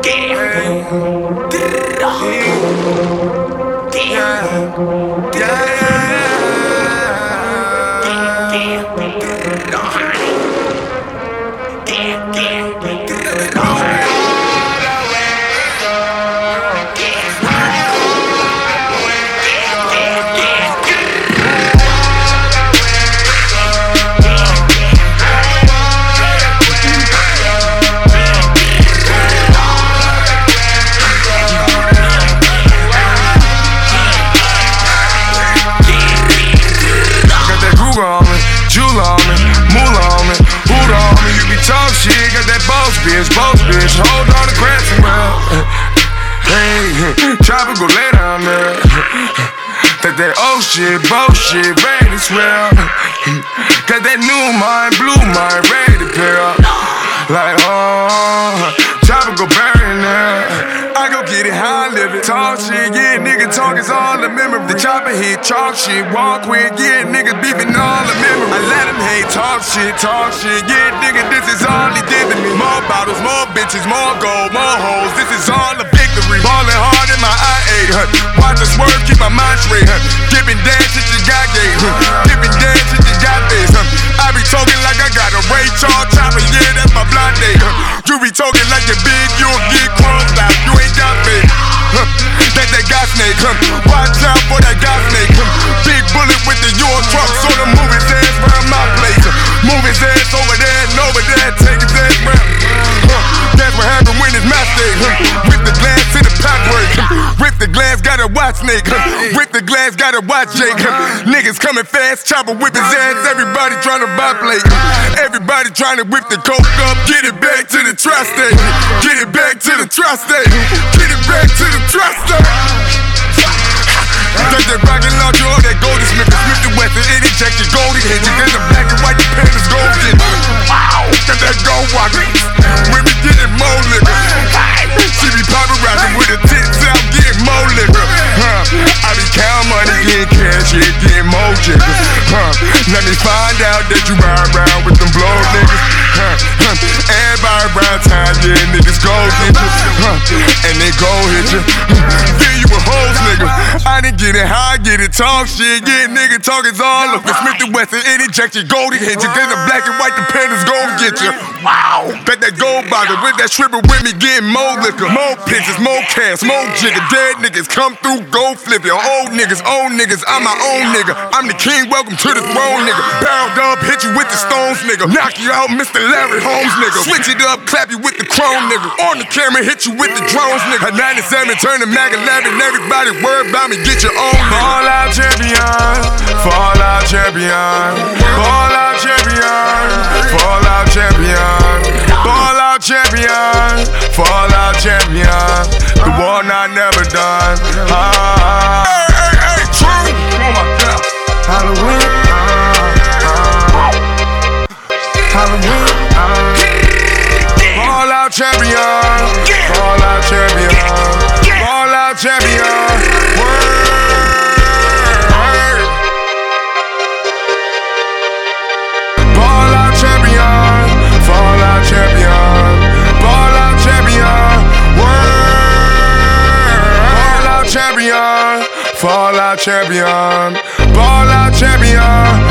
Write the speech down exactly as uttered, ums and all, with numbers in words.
Bitch, boss bitch, hold on to Cranston, bro. Hey, chopper go lay down there. That that old shit, bullshit, ready to swell. Got that new mind, blue mind, ready to pair. Like, oh, chopper go bury in there. I go get it how I live it. Talk shit, yeah, nigga talk is all the memory. The chopper hit, chalk shit, walk quick, yeah, nigga beefing all the memory. I let him hate, talk shit, talk shit, yeah, nigga, this is all he did to me. More bottles, more bitches, more gold, more hoes, this is all a victory. Ballin' hard in my I eight, huh? Watch the swerve, keep my mind straight, huh? Dippin' dance shit you got gay, huh? Dippin' dance shit you got face, huh? I be talking like I got a Ray Charles chopper, yeah, that's my blind day, huh? You be talking like you're big, you'll get crumbs out, you ain't got faith, huh? That that gas snake, huh? Watch out for that gas snake, huh? Big bullet with the your truck, so the move his ass round my place, huh? Move his ass over there and over there, take his ass round, huh? That's what happened when it's my day, huh? Rip the glass to the pack work, huh? Rip the glass, got a watch snake, huh? Rip the glass, got a watch Jake, huh? Niggas coming fast, chopper whip his ass, everybody trying to buy plate, huh? Everybody trying to whip the coke up, get it back to the tri-state, get it back to the tri-state, get it back to the tri-state. Take that rocket launcher or that Goldie Smith, Smith the West, and inject your Goldie head. You get the black and white, the Panthers golden. Wow, got that gold walker. Women getting more liquor. She be paparazzi with her tits out, getting more liquor. Huh? I be counting money, getting cash, yeah, getting more jigger. Huh? Let me find out that you ride around with them blow niggas. Huh? Huh? Everybody around town, yeah, niggas go get you. Huh? And they go hit you. Fill you with hoes, nigga. I didn't get it, how I get it, talk shit, yeah, nigga, talk is all up. Smith and Wesson, and inject your Goldie hit you. Then the black and white, the Panthers gon' get you. Wow, bet that gold bottle with that stripper with me, getting more liquor, more pictures, more cash, more jigger. Dead niggas come through, go flip your old niggas, old niggas. I'm my own nigga. I'm the king, welcome to the throne, nigga. Barreled up, hit you with the stones, nigga. Knock you out, Mister Larry Holmes, nigga. Switch it up, clap you with the chrome, nigga. On the camera, hit you with the drones, nigga. A ninety-seven, turn to Mac eleven, everybody worry about me, get your own. Fall out champion, fall out champion, fall out champion, fall out champion, fall out champion, fall out champion. The war not never done. Ah, hey, hey, hey, true. Oh my God. Halloween. Ah, ah. Halloween. Ah. Fall out champion, fall out champion, fall out champion. Word. Fall out champion, ball out champion,